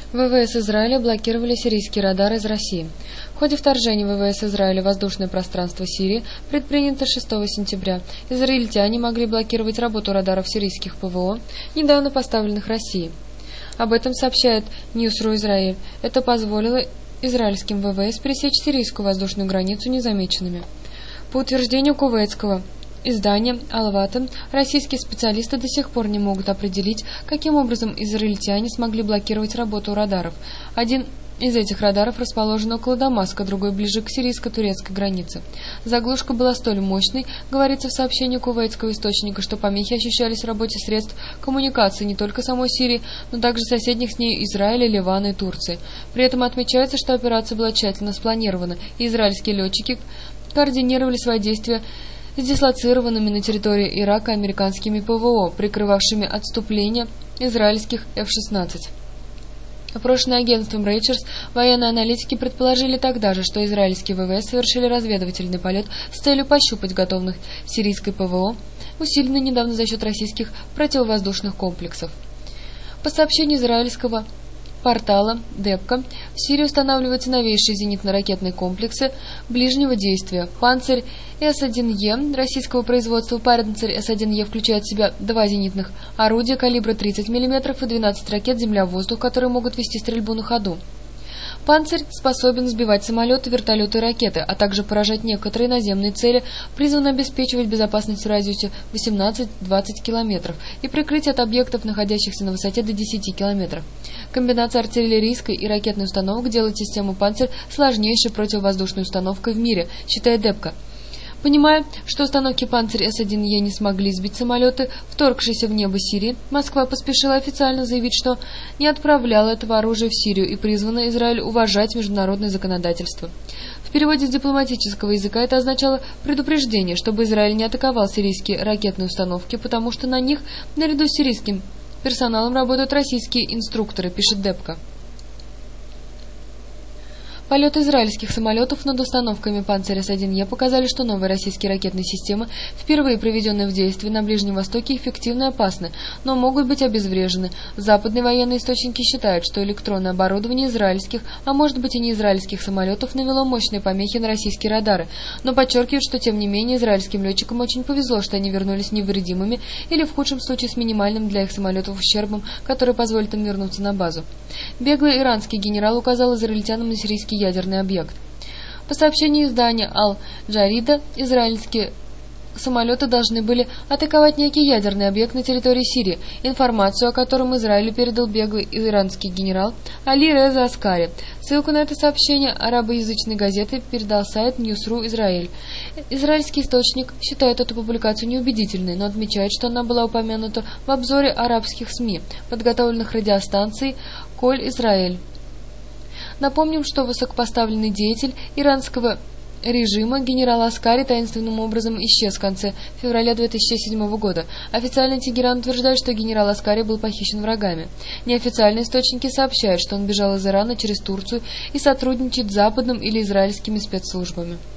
ВВС Израиля блокировали сирийские радары из России. В ходе вторжения ВВС Израиля в воздушное пространство Сирии, предпринято 6 сентября, израильтяне могли блокировать работу радаров сирийских ПВО, недавно поставленных Россией. Об этом сообщает Ньюс.ру Израиль. Это позволило израильским ВВС пересечь сирийскую воздушную границу незамеченными. По утверждению кувейтского издания «Ал-Ватан», российские специалисты до сих пор не могут определить, каким образом израильтяне смогли блокировать работу радаров. Один из этих радаров расположен около Дамаска, другой ближе к сирийско-турецкой границе. Заглушка была столь мощной, говорится в сообщении кувейтского источника, что помехи ощущались в работе средств коммуникации не только самой Сирии, но также соседних с ней Израиля, Ливана и Турции. При этом отмечается, что операция была тщательно спланирована, и израильские летчики координировали свои действия с дислоцированными на территории Ирака американскими ПВО, прикрывавшими отступление израильских F-16. Опрошенные агентством Reuters, военные аналитики предположили тогда же, что израильские ВВС совершили разведывательный полет с целью пощупать готовность сирийской ПВО, усиленной недавно за счет российских противовоздушных комплексов. По сообщению израильского портала Депка, в Сирии устанавливаются новейшие зенитно-ракетные комплексы ближнего действия. «Панцирь С-1Е» российского производства. «Панцирь С-1Е» включает в себя 2 зенитных орудия калибра 30 мм и 12 ракет «Земля-воздух», которые могут вести стрельбу на ходу. «Панцирь» способен сбивать самолеты, вертолеты и ракеты, а также поражать некоторые наземные цели, призван обеспечивать безопасность в радиусе 18-20 км и прикрыть от объектов, находящихся на высоте до 10 км. Комбинация артиллерийской и ракетной установок делает систему «Панцирь» сложнейшей противовоздушной установкой в мире, считает Депка. Понимая, что установки «Панцирь С-1Е» не смогли сбить самолеты, вторгшиеся в небо Сирии, Москва поспешила официально заявить, что не отправляла этого оружия в Сирию и призвана Израиль уважать международное законодательство. В переводе с дипломатического языка это означало предупреждение, чтобы Израиль не атаковал сирийские ракетные установки, потому что на них, наряду с сирийским персоналом, работают российские инструкторы, пишет Депка. Полеты израильских самолетов над установками «Панцирь С-1Е» показали, что новые российские ракетные системы, впервые проведенные в действии на Ближнем Востоке, эффективны и опасны, но могут быть обезврежены. Западные военные источники считают, что электронное оборудование израильских, а может быть и не израильских самолетов, навело мощные помехи на российские радары, но подчеркивают, что тем не менее израильским летчикам очень повезло, что они вернулись невредимыми или в худшем случае с минимальным для их самолетов ущербом, который позволит им вернуться на базу. Беглый иранский генерал указал израильтянам на сирийский ядерный объект. По сообщению издания Аль-Джарида, израильские самолеты должны были атаковать некий ядерный объект на территории Сирии, информацию о котором Израилю передал беглый иранский генерал Али Реза Аскари. Ссылку на это сообщение арабоязычной газеты передал сайт Ньюс.ру Израиль. Израильский источник считает эту публикацию неубедительной, но отмечает, что она была упомянута в обзоре арабских СМИ, подготовленных радиостанцией «Коль Израиль». Напомним, что высокопоставленный деятель иранского режима генерал Аскари таинственным образом исчез в конце февраля 2007 года. Официально Тегеран утверждает, что генерал Аскари был похищен врагами. Неофициальные источники сообщают, что он бежал из Ирана через Турцию и сотрудничает с западным или израильскими спецслужбами.